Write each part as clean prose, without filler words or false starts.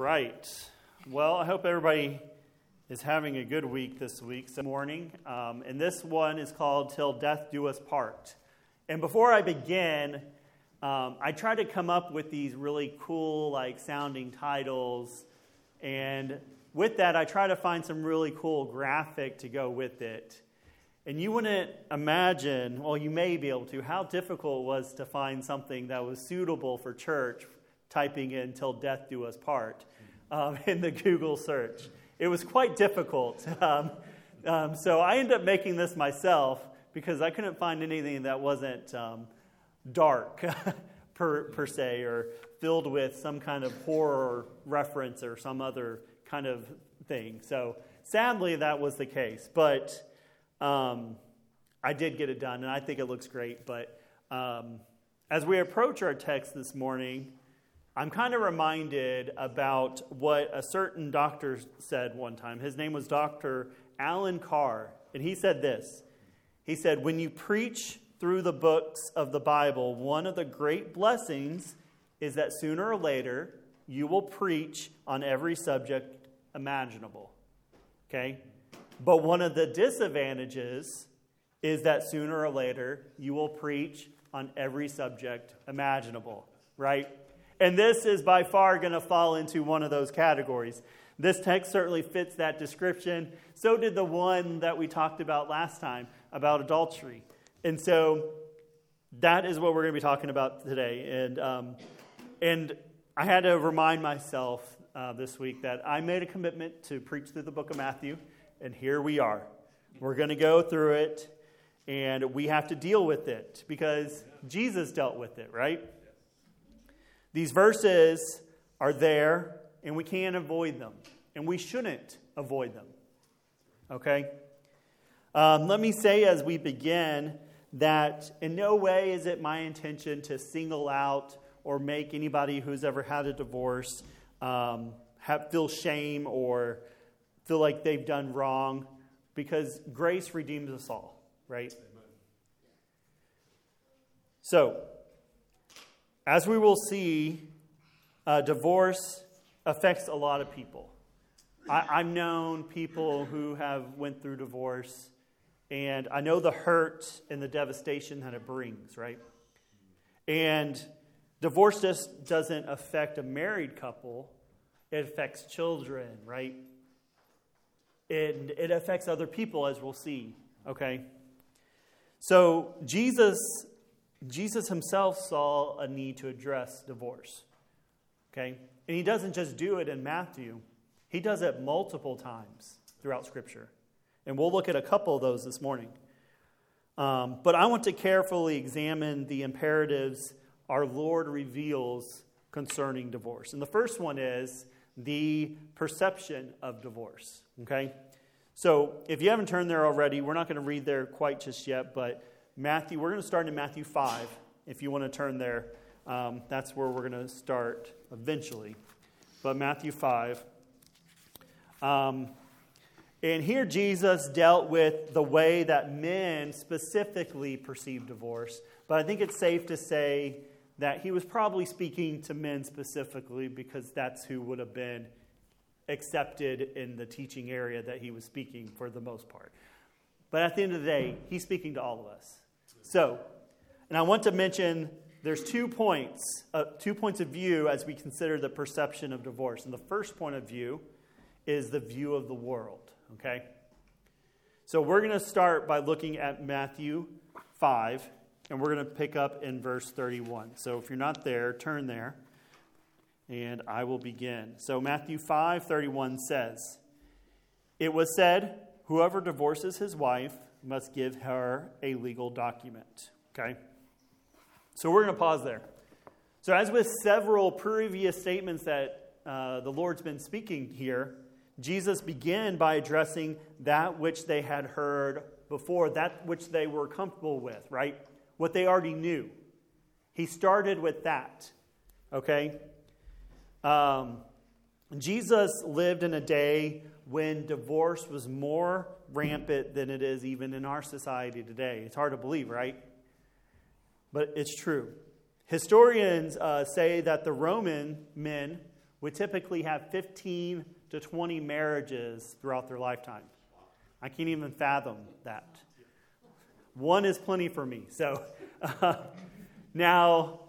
right. Well, I hope everybody is having a good week this morning. And this one is called Till Death Do Us Part. And before I begin, I try to come up with these really cool, sounding titles. And with that, I try to find some really cool graphic to go with it. And you wouldn't imagine, well, you may be able to, how difficult it was to find something that was suitable for church, typing in "Till Death Do Us Part" in the Google search. It was quite difficult. So I ended up making this myself because I couldn't find anything that wasn't dark, per se, or filled with some kind of horror reference or some other kind of thing. So sadly, that was the case. But I did get it done, and I think it looks great. But as we approach our text this morning, I'm kind of reminded about what a certain doctor said one time. His name was Dr. Alan Carr, and he said this. He said, "When you preach through the books of the Bible, one of the great blessings is that sooner or later you will preach on every subject imaginable." Okay? But one of the disadvantages is that sooner or later you will preach on every subject imaginable, right? And this is by far going to fall into one of those categories. This text certainly fits that description. So did the one that we talked about last time, about adultery. And so that is what we're going to be talking about today. And I had to remind myself this week that I made a commitment to preach through the book of Matthew, and here we are. We're going to go through it, and we have to deal with it because Jesus dealt with it, right? These verses are there, and we can't avoid them, and we shouldn't avoid them, okay? Let me say as we begin that in no way is it my intention to single out or make anybody who's ever had a divorce feel shame or feel like they've done wrong, because grace redeems us all, right? Amen. So, as we will see, divorce affects a lot of people. I've known people who have went through divorce, and I know the hurt and the devastation that it brings, right? And divorce just doesn't affect a married couple. It affects children, right? It affects other people, as we'll see, okay? So Jesus himself saw a need to address divorce, okay? And he doesn't just do it in Matthew. He does it multiple times throughout Scripture. And we'll look at a couple of those this morning. But I want to carefully examine the imperatives our Lord reveals concerning divorce. And the first one is the perception of divorce, okay? So if you haven't turned there already, we're not going to read there quite just yet, but we're going to start in Matthew 5. If you want to turn there, that's where we're going to start eventually. But Matthew 5. And here Jesus dealt with the way that men specifically perceive divorce. But I think it's safe to say that he was probably speaking to men specifically because that's who would have been accepted in the teaching area that he was speaking for the most part. But at the end of the day, he's speaking to all of us. So, and I want to mention there's 2 points of view as we consider the perception of divorce. And the first point of view is the view of the world, okay? So we're going to start by looking at Matthew 5, and we're going to pick up in verse 31. So if you're not there, turn there, and I will begin. So Matthew 5:31 says, "It was said, whoever divorces his wife must give her a legal document." Okay? So we're going to pause there. So as with several previous statements that the Lord's been speaking here, Jesus began by addressing that which they had heard before, that which they were comfortable with, right? What they already knew. He started with that, okay? Jesus lived in a day when divorce was more rampant than it is even in our society today. It's hard to believe, right? But it's true. Historians say that the Roman men would typically have 15 to 20 marriages throughout their lifetime. I can't even fathom that. One is plenty for me. So now,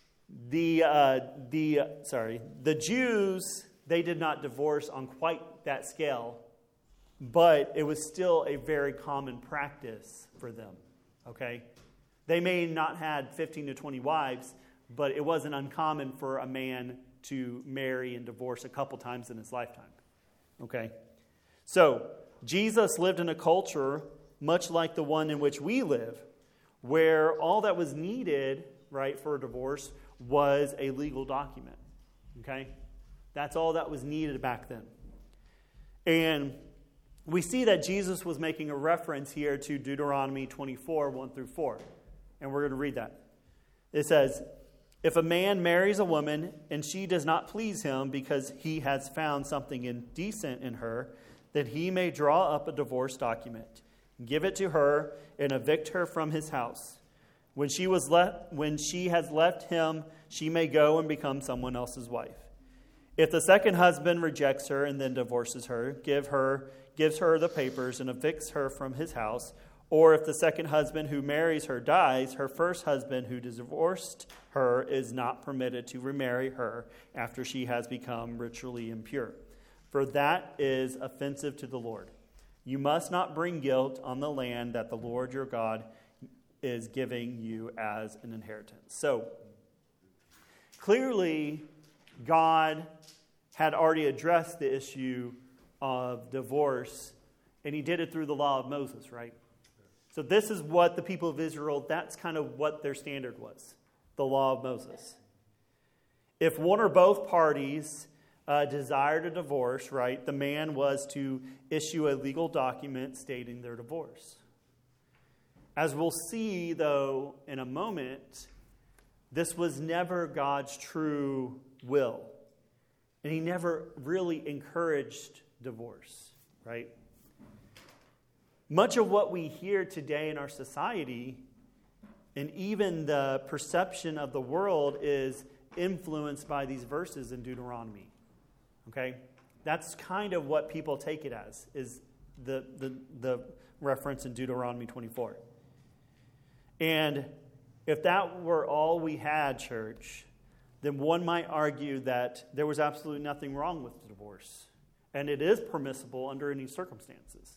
the Jews, they did not divorce on quite that scale, but it was still a very common practice for them. Okay, they may not had 15 to 20 wives, but it wasn't uncommon for a man to marry and divorce a couple times in his lifetime. Okay, so Jesus lived in a culture much like the one in which we live, where all that was needed, right, for a divorce was a legal document. Okay, that's all that was needed back then. And we see that Jesus was making a reference here to Deuteronomy 24, 1 through 4. And we're going to read that. It says, "If a man marries a woman and she does not please him because he has found something indecent in her, then he may draw up a divorce document, give it to her, and evict her from his house. When she has left him, she may go and become someone else's wife. If the second husband rejects her and then divorces her, gives her the papers and evicts her from his house, or if the second husband who marries her dies, her first husband who divorced her is not permitted to remarry her after she has become ritually impure. For that is offensive to the Lord. You must not bring guilt on the land that the Lord your God is giving you as an inheritance." So, clearly, God had already addressed the issue of divorce, and he did it through the law of Moses, right? So this is what the people of Israel, that's kind of what their standard was, the law of Moses. If one or both parties desired a divorce, right, the man was to issue a legal document stating their divorce. As we'll see, though, in a moment, this was never God's true will. And he never really encouraged divorce, right? Much of what we hear today in our society, and even the perception of the world, is influenced by these verses in Deuteronomy. Okay? That's kind of what people take it as, is the reference in Deuteronomy 24. And if that were all we had, church, then one might argue that there was absolutely nothing wrong with divorce. And it is permissible under any circumstances.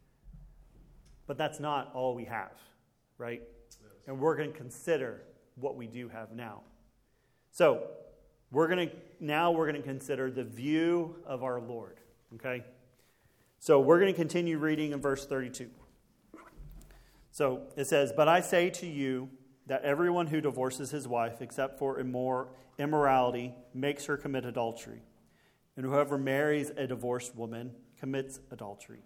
But that's not all we have, right? And we're going to consider what we do have now. So, we're going to consider the view of our Lord, okay? So, we're going to continue reading in verse 32. So, it says, "But I say to you that everyone who divorces his wife except for immorality makes her commit adultery. And whoever marries a divorced woman commits adultery."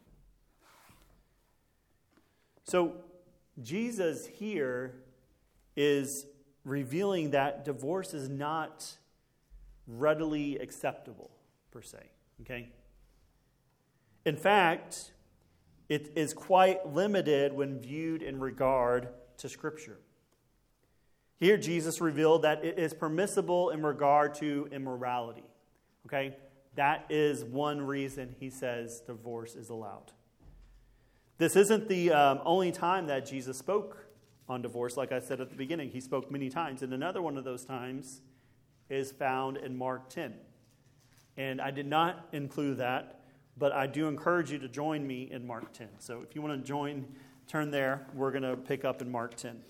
So Jesus here is revealing that divorce is not readily acceptable, per se. Okay? In fact, it is quite limited when viewed in regard to Scripture. Here, Jesus revealed that it is permissible in regard to immorality. Okay? That is one reason he says divorce is allowed. This isn't the only time that Jesus spoke on divorce. Like I said at the beginning, he spoke many times. And another one of those times is found in Mark 10. And I did not include that, but I do encourage you to join me in Mark 10. So if you want to turn there, we're going to pick up in Mark 10.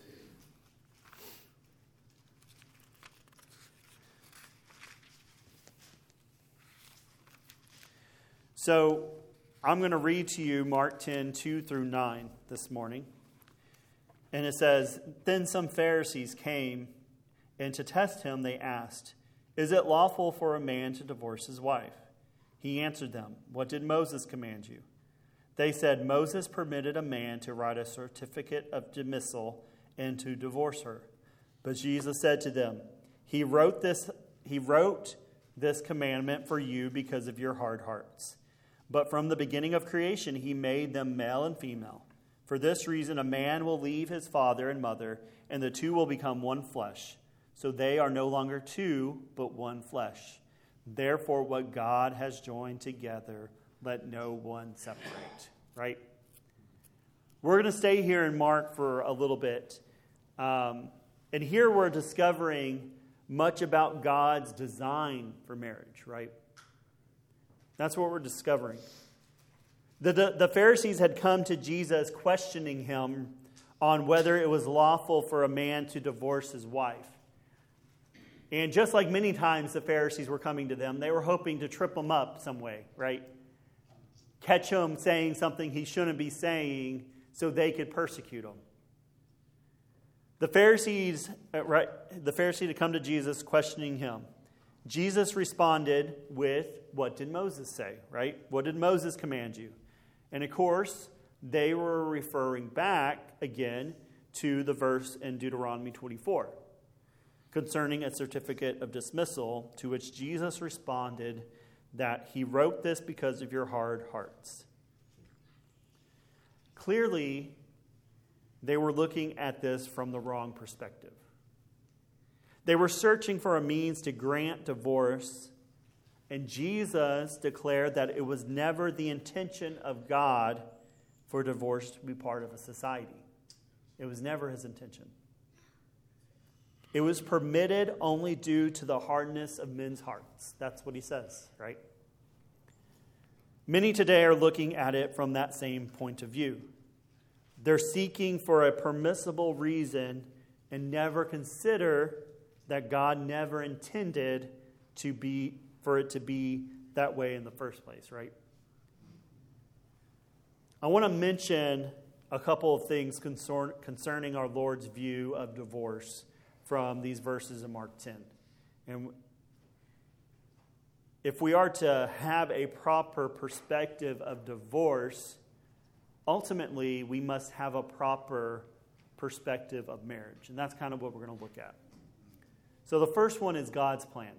So I'm going to read to you Mark 10, 2 through 9 this morning. And it says, "Then some Pharisees came, and to test him they asked, 'Is it lawful for a man to divorce his wife?' He answered them, 'What did Moses command you?' They said, 'Moses permitted a man to write a certificate of dismissal and to divorce her.' But Jesus said to them, 'He wrote this commandment for you because of your hard hearts. But from the beginning of creation, he made them male and female. For this reason, a man will leave his father and mother, and the two will become one flesh. So they are no longer two, but one flesh. Therefore, what God has joined together, let no one separate. Right? We're going to stay here in Mark for a little bit. And here we're discovering much about God's design for marriage, right? That's what we're discovering. The Pharisees had come to Jesus questioning him on whether it was lawful for a man to divorce his wife. And just like many times the Pharisees were coming to them, they were hoping to trip him up some way, right? Catch him saying something he shouldn't be saying so they could persecute him. The Pharisees had come to Jesus questioning him. Jesus responded with, what did Moses say, right? What did Moses command you? And of course, they were referring back again to the verse in Deuteronomy 24 concerning a certificate of dismissal, to which Jesus responded that he wrote this because of your hard hearts. Clearly, they were looking at this from the wrong perspective. They were searching for a means to grant divorce, and Jesus declared that it was never the intention of God for divorce to be part of a society. It was never his intention. It was permitted only due to the hardness of men's hearts. That's what he says, right? Many today are looking at it from that same point of view. They're seeking for a permissible reason and never consider that God never intended for it to be that way in the first place, right? I want to mention a couple of things concerning our Lord's view of divorce from these verses in Mark 10. And if we are to have a proper perspective of divorce, ultimately we must have a proper perspective of marriage. And that's kind of what we're going to look at. So the first one is God's plan.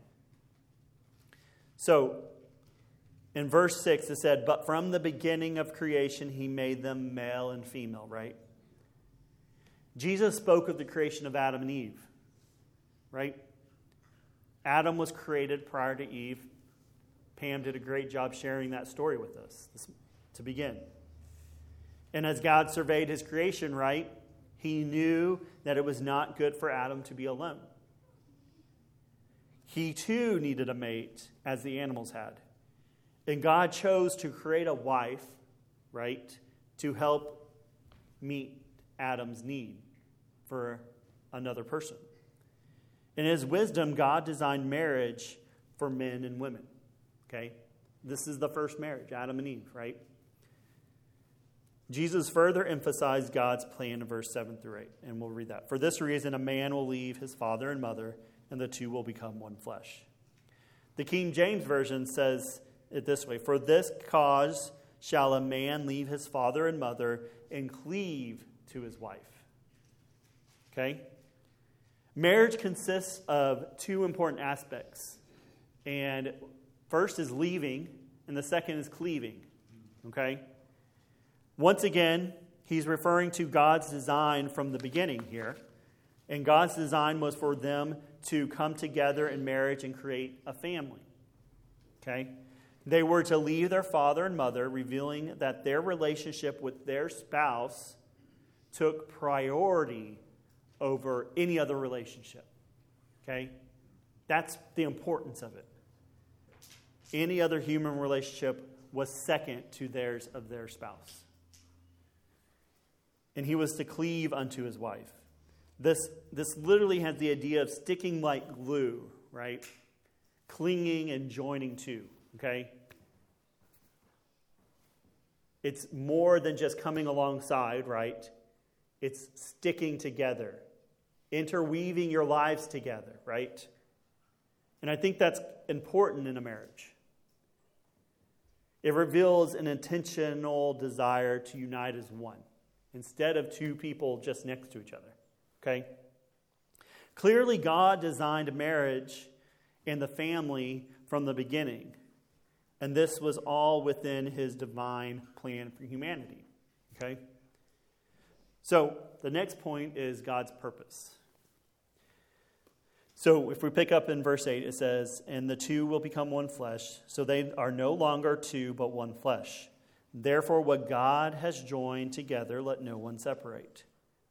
So in verse 6 it said, but from the beginning of creation he made them male and female, right? Jesus spoke of the creation of Adam and Eve, right? Adam was created prior to Eve. Pam did a great job sharing that story with us to begin. And as God surveyed his creation, right, he knew that it was not good for Adam to be alone. He too needed a mate, as the animals had. And God chose to create a wife, right, to help meet Adam's need for another person. In his wisdom, God designed marriage for men and women. Okay? This is the first marriage, Adam and Eve, right? Jesus further emphasized God's plan in verse 7 through 8, and we'll read that. For this reason, a man will leave his father and mother, and the two will become one flesh. The King James Version says it this way, for this cause shall a man leave his father and mother and cleave to his wife. Okay? Marriage consists of two important aspects. And first is leaving, and the second is cleaving. Okay? Once again, he's referring to God's design from the beginning here. And God's design was for them to come together in marriage and create a family. Okay? They were to leave their father and mother, revealing that their relationship with their spouse took priority over any other relationship. Okay? That's the importance of it. Any other human relationship was second to theirs of their spouse. And he was to cleave unto his wife. This literally has the idea of sticking like glue, right? Clinging and joining to, okay? It's more than just coming alongside, right? It's sticking together, interweaving your lives together, right? And I think that's important in a marriage. It reveals an intentional desire to unite as one, instead of two people just next to each other. Okay? Clearly, God designed marriage and the family from the beginning. And this was all within his divine plan for humanity. Okay? So, the next point is God's purpose. So if we pick up in verse 8, it says, "And the two will become one flesh, so they are no longer two, but one flesh. Therefore, what God has joined together, let no one separate."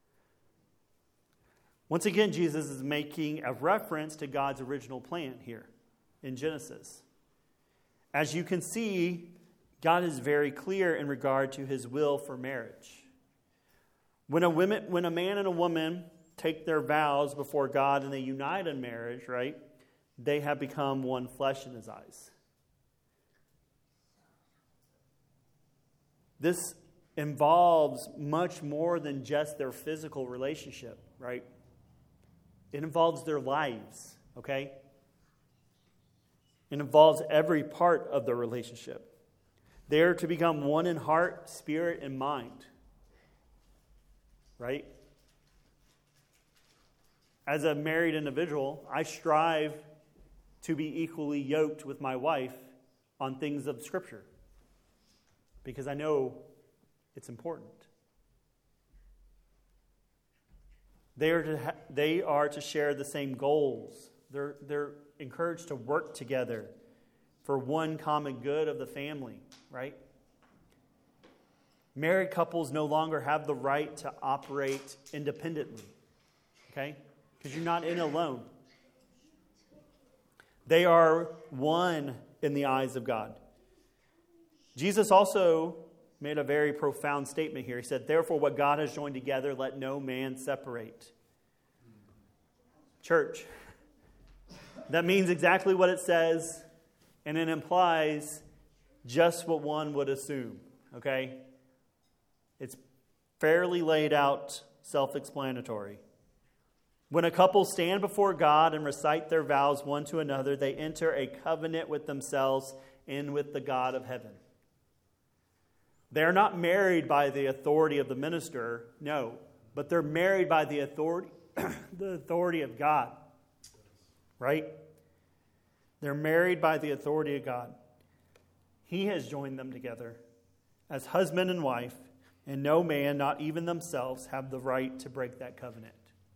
Once again, Jesus is making a reference to God's original plan here in Genesis. As you can see, God is very clear in regard to his will for marriage. When a man and a woman take their vows before God and they unite in marriage, right, they have become one flesh in his eyes. This involves much more than just their physical relationship, right? It involves their lives, okay? It involves every part of the relationship. They are to become one in heart, spirit, and mind, right? As a married individual, I strive to be equally yoked with my wife on things of Scripture because I know it's important. They are to share the same goals. They're encouraged to work together for one common good of the family, right? Married couples no longer have the right to operate independently, okay? Because you're not in alone. They are one in the eyes of God. Jesus also made a very profound statement here. He said, "Therefore, what God has joined together, let no man separate." Church, that means exactly what it says, and it implies just what one would assume, okay? It's fairly laid out, self-explanatory. When a couple stand before God and recite their vows one to another, they enter a covenant with themselves and with the God of heaven. They are not married by the authority of the minister, no, but they're married by the authority of God, right? They're married by the authority of God. He has joined them together as husband and wife, and no man, not even themselves, have the right to break that covenant.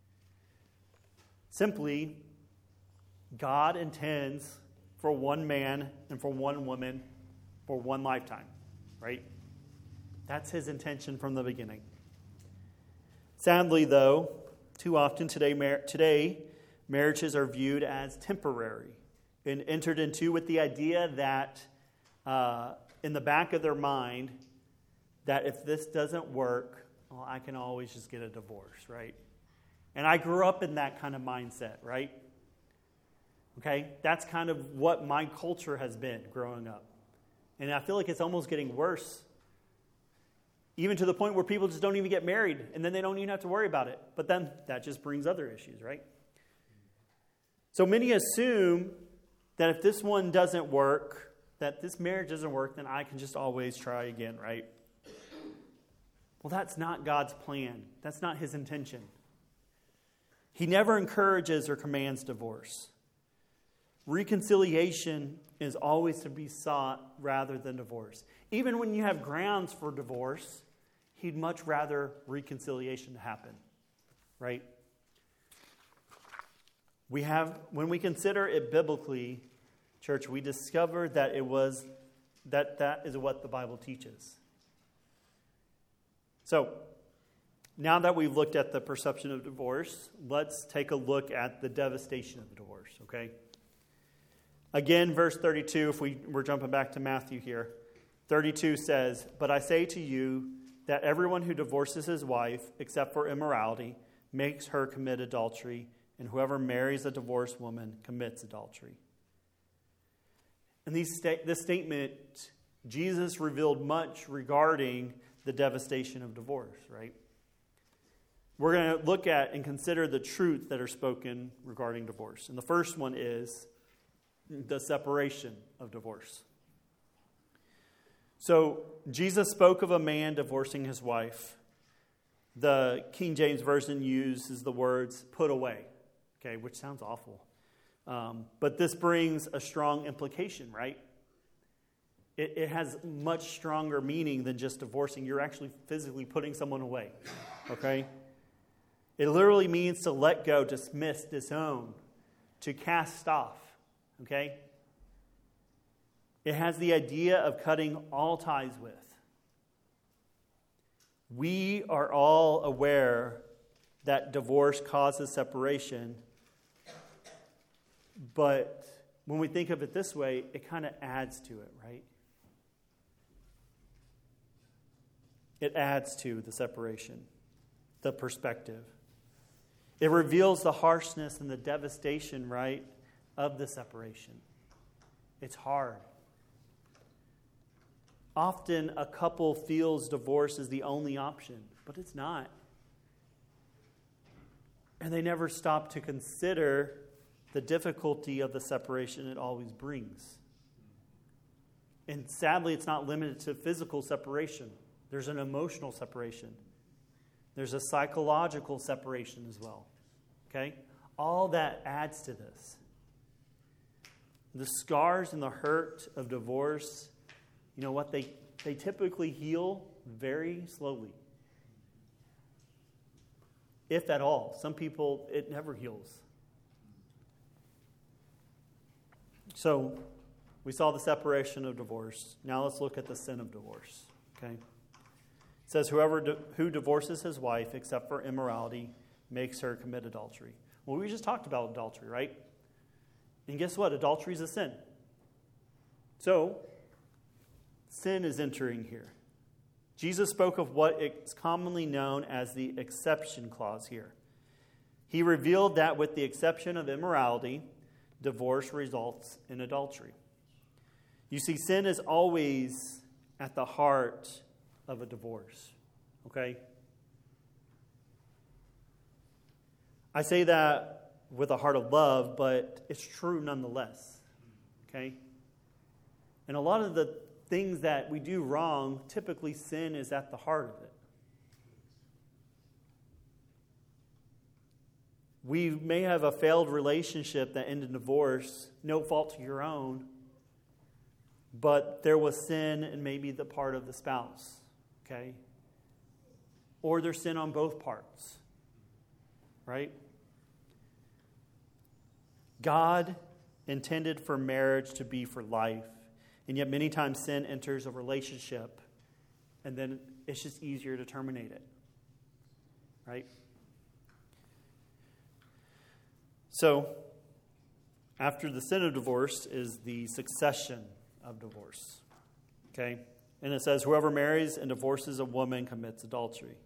Simply, God intends for one man and for one woman for one lifetime, right? That's his intention from the beginning. Sadly, though, too often today marriages are viewed as temporary and entered into with the idea that in the back of their mind that if this doesn't work, well, I can always just get a divorce, right? And I grew up in that kind of mindset, right? Okay? That's kind of what my culture has been growing up. And I feel like it's almost getting worse. Even to the point where people just don't even get married, and then they don't even have to worry about it. But then that just brings other issues, right? So many assume that if this one doesn't work, that this marriage doesn't work, then I can just always try again, right? Well, that's not God's plan. That's not his intention. He never encourages or commands divorce. Reconciliation is always to be sought rather than divorce. Even when you have grounds for divorce, he'd much rather reconciliation happen, right? When we consider it biblically, church, we discover that that is what the Bible teaches. So, now that we've looked at the perception of divorce, let's take a look at the devastation of divorce, okay? Again, verse 32, if we're jumping back to Matthew here, 32 says, "But I say to you that everyone who divorces his wife, except for immorality, makes her commit adultery, and whoever marries a divorced woman commits adultery." In this statement, Jesus revealed much regarding the devastation of divorce, right? We're going to look at and consider the truths that are spoken regarding divorce. And the first one is the separation of divorce. So, Jesus spoke of a man divorcing his wife. The King James Version uses the words "put away," okay, which sounds awful. But this brings a strong implication, right? It has much stronger meaning than just divorcing. You're actually physically putting someone away, okay? It literally means to let go, dismiss, disown. to cast off, okay? It has the idea of cutting all ties with. We are all aware that divorce causes separation, but when we think of it this way, it kind of adds to it, right? It adds to the separation, the perspective. It reveals the harshness and the devastation, right, of the separation. It's hard. Often a couple feels divorce is the only option, but it's not. And they never stop to consider the difficulty of the separation it always brings. And sadly, it's not limited to physical separation. There's an emotional separation. There's a psychological separation as well. Okay? All that adds to this. The scars and the hurt of divorce, you know what? They typically heal very slowly. If at all. Some people, it never heals. So, we saw the separation of divorce. Now let's look at the sin of divorce. Okay? It says, who divorces his wife except for immorality makes her commit adultery. Well, we just talked about adultery, right? And guess what? Adultery is a sin. So, sin is entering here. Jesus spoke of what is commonly known as the exception clause here. He revealed that with the exception of immorality, divorce results in adultery. You see, sin is always at the heart of a divorce. Okay? I say that with a heart of love, but it's true nonetheless. Okay? And a lot of the things that we do wrong, typically sin is at the heart of it. We may have a failed relationship that ended in divorce, no fault to your own, but there was sin in maybe the part of the spouse, okay? Or there's sin on both parts, right? God intended for marriage to be for life, and yet many times sin enters a relationship, and then it's just easier to terminate it, right? So, after the sin of divorce is the succession of divorce. Okay? And it says, whoever marries and divorces a woman commits adultery.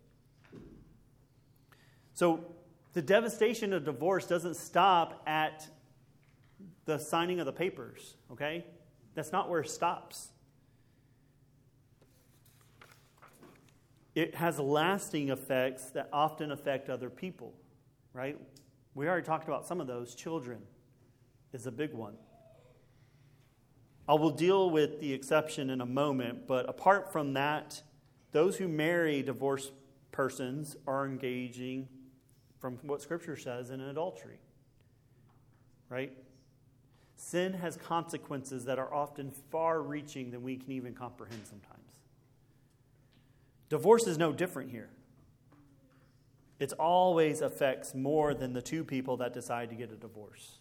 So, the devastation of divorce doesn't stop at the signing of the papers. Okay? That's not where it stops. It has lasting effects that often affect other people. Right? We already talked about some of those. Children is a big one. I will deal with the exception in a moment, but apart from that, those who marry divorced persons are engaging, from what Scripture says, in adultery. Right? Sin has consequences that are often far-reaching than we can even comprehend sometimes. Divorce is no different here. It always affects more than the two people that decide to get a divorce.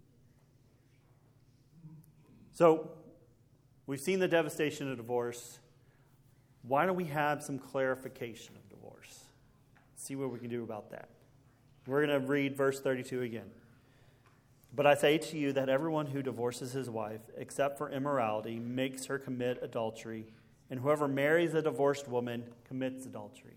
So, we've seen the devastation of divorce. Why don't we have some clarification of divorce? See what we can do about that. We're going to read verse 32 again. But I say to you that everyone who divorces his wife, except for immorality, makes her commit adultery, and whoever marries a divorced woman commits adultery.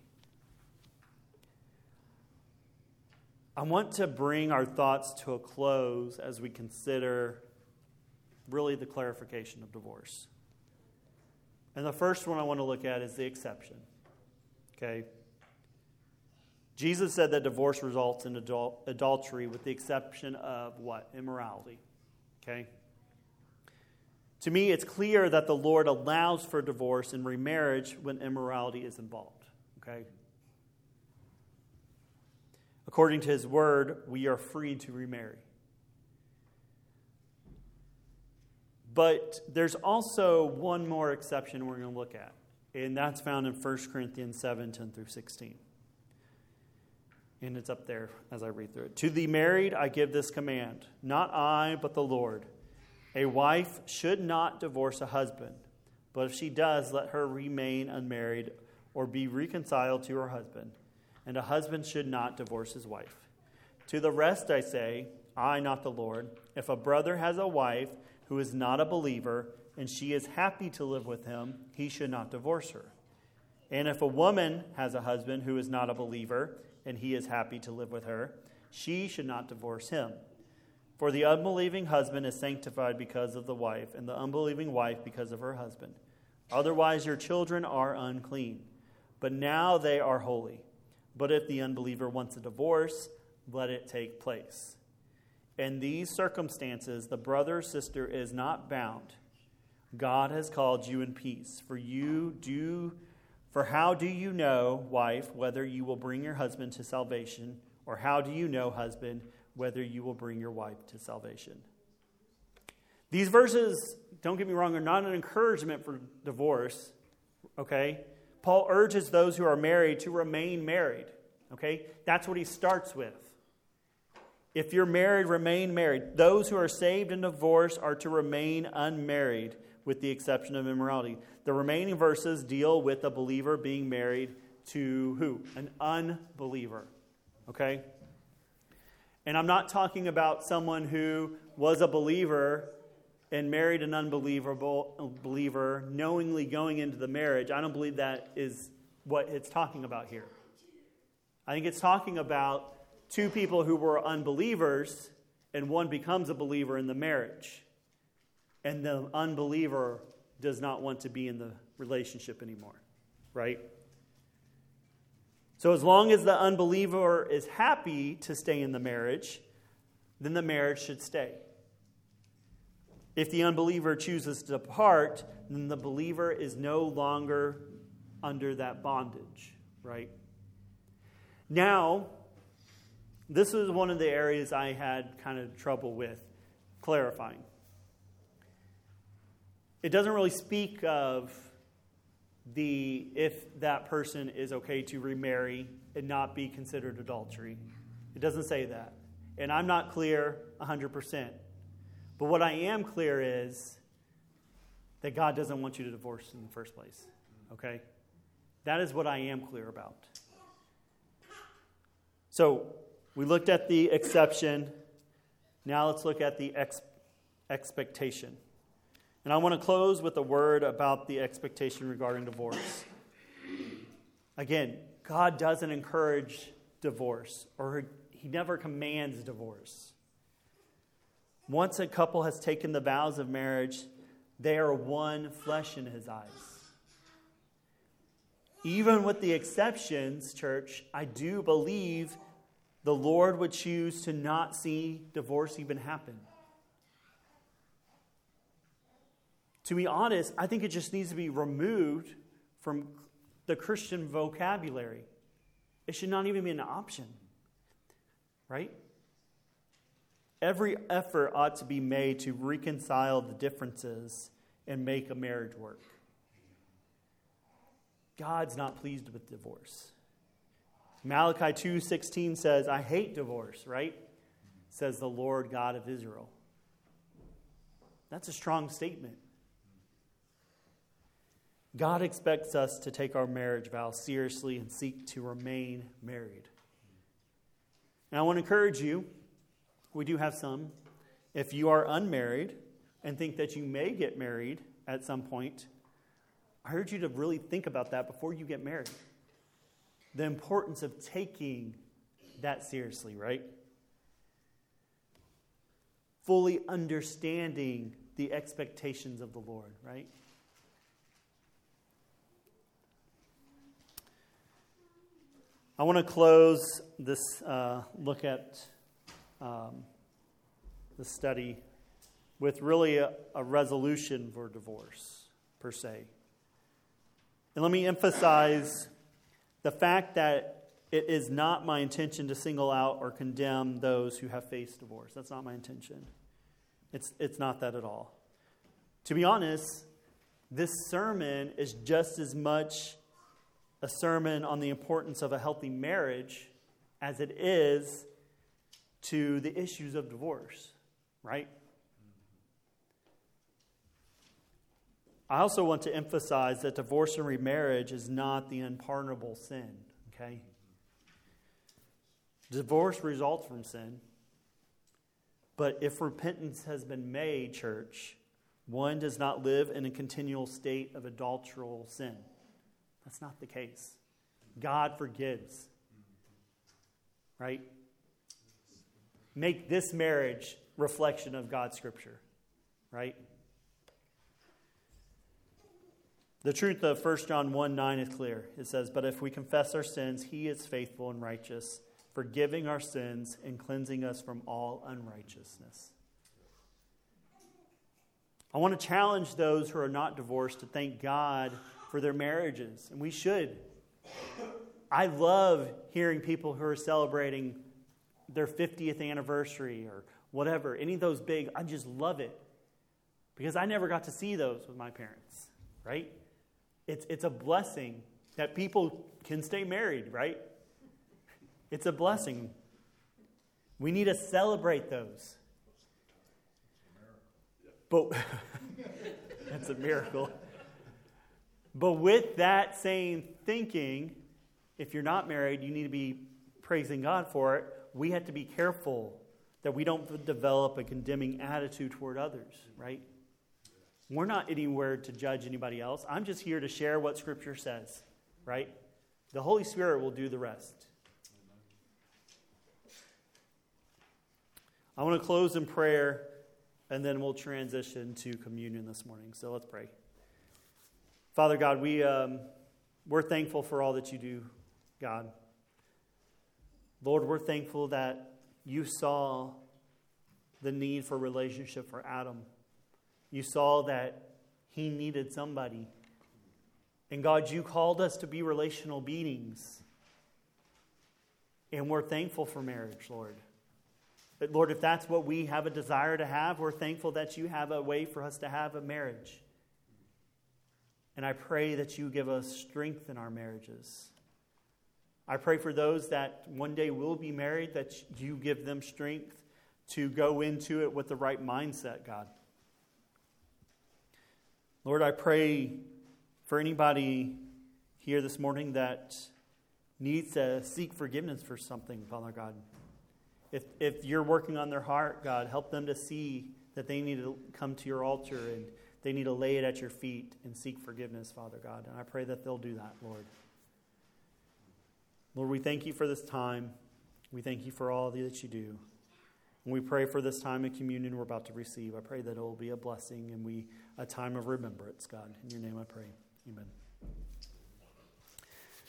I want to bring our thoughts to a close as we consider really the clarification of divorce. And the first one I want to look at is the exception. Okay? Jesus said that divorce results in adultery with the exception of what? Immorality. Okay? To me, it's clear that the Lord allows for divorce and remarriage when immorality is involved. Okay? According to his word, we are free to remarry. But there's also one more exception we're going to look at, and that's found in 1 Corinthians 7, 10 through 16. And it's up there as I read through it. To the married I give this command, not I, but the Lord. A wife should not divorce a husband, but if she does, let her remain unmarried or be reconciled to her husband. And a husband should not divorce his wife. To the rest I say, I, not the Lord, if a brother has a wife who is not a believer, and she is happy to live with him, he should not divorce her. And if a woman has a husband who is not a believer, and he is happy to live with her, she should not divorce him. For the unbelieving husband is sanctified because of the wife, and the unbelieving wife because of her husband. Otherwise your children are unclean, but now they are holy. But if the unbeliever wants a divorce, let it take place. In these circumstances, the brother or sister is not bound. God has called you in peace. For how do you know, wife, whether you will bring your husband to salvation? Or how do you know, husband, whether you will bring your wife to salvation? These verses, don't get me wrong, are not an encouragement for divorce. Okay? Paul urges those who are married to remain married. Okay? That's what he starts with. If you're married, remain married. Those who are saved and divorced are to remain unmarried, with the exception of immorality. The remaining verses deal with a believer being married to who? An unbeliever. Okay? And I'm not talking about someone who was a believer and married an believer, knowingly going into the marriage. I don't believe that is what it's talking about here. I think it's talking about two people who were unbelievers, and one becomes a believer in the marriage. And the unbeliever does not want to be in the relationship anymore, right? So as long as the unbeliever is happy to stay in the marriage, then the marriage should stay. If the unbeliever chooses to depart, then the believer is no longer under that bondage, right? Now, this is one of the areas I had kind of trouble with clarifying. It doesn't really speak of if that person is okay to remarry and not be considered adultery. It doesn't say that. And I'm not clear 100%. But what I am clear is that God doesn't want you to divorce in the first place. Okay? That is what I am clear about. So, we looked at the exception. Now let's look at the expectation. And I want to close with a word about the expectation regarding divorce. Again, God doesn't encourage divorce, or He never commands divorce. Once a couple has taken the vows of marriage, they are one flesh in His eyes. Even with the exceptions, church, I do believe the Lord would choose to not see divorce even happen. To be honest, I think it just needs to be removed from the Christian vocabulary. It should not even be an option. Right? Every effort ought to be made to reconcile the differences and make a marriage work. God's not pleased with divorce. Malachi 2:16 says, I hate divorce, right? Says the Lord God of Israel. That's a strong statement. God expects us to take our marriage vows seriously and seek to remain married. And I want to encourage you, we do have some, if you are unmarried and think that you may get married at some point, I urge you to really think about that before you get married. The importance of taking that seriously, right? Fully understanding the expectations of the Lord, right? I want to close this look at the study with really a resolution for divorce, per se. And let me emphasize the fact that it is not my intention to single out or condemn those who have faced divorce. That's not my intention. It's not that at all. To be honest, this sermon is just as much a sermon on the importance of a healthy marriage as it is to the issues of divorce, right? I also want to emphasize that divorce and remarriage is not the unpardonable sin, okay? Divorce results from sin. But if repentance has been made, church, one does not live in a continual state of adulteral sin. That's not the case. God forgives. Right? Make this marriage reflection of God's scripture. Right? The truth of 1 John 1:9 is clear. It says, "But if we confess our sins, he is faithful and righteous, forgiving our sins and cleansing us from all unrighteousness." I want to challenge those who are not divorced to thank God for their marriages, and we should. I love hearing people who are celebrating their 50th anniversary or whatever, any of those big, I just love it. Because I never got to see those with my parents, right? It's a blessing that people can stay married, right? It's a blessing. We need to celebrate those. But that's a miracle. But with that same thinking, if you're not married, you need to be praising God for it. We have to be careful that we don't develop a condemning attitude toward others, right? We're not anywhere to judge anybody else. I'm just here to share what Scripture says, right? The Holy Spirit will do the rest. I want to close in prayer, and then we'll transition to communion this morning. So let's pray. Father God, we're thankful for all that you do, God. Lord, we're thankful that you saw the need for relationship for Adam. You saw that he needed somebody. And God, you called us to be relational beings. And we're thankful for marriage, Lord. But Lord, if that's what we have a desire to have, we're thankful that you have a way for us to have a marriage. And I pray that you give us strength in our marriages. I pray for those that one day will be married, that you give them strength to go into it with the right mindset, God. Lord, I pray for anybody here this morning that needs to seek forgiveness for something, Father God. If you're working on their heart, God, help them to see that they need to come to your altar and they need to lay it at your feet and seek forgiveness, Father God. And I pray that they'll do that, Lord. Lord, we thank you for this time. We thank you for all that you do. And we pray for this time of communion we're about to receive. I pray that it will be a blessing and a time of remembrance, God. In your name I pray. Amen.